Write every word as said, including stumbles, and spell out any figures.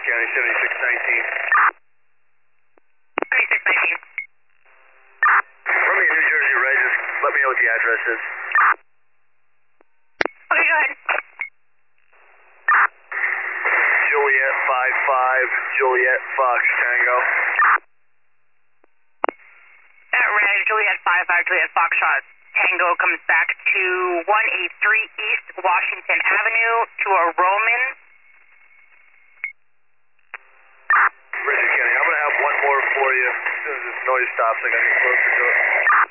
County seventy-six nineteen. seventy-six nineteen. From me in New Jersey, right? Just let me know what the address is. Okay, go ahead. Juliet five five, Juliet Fox Tango. That red, Juliet five five, Juliet Foxtrot Tango comes back to one eighty-three East Washington Avenue to a Roman. Bridget County, I'm going to have one more for you as soon as this noise stops. I got to get closer to it.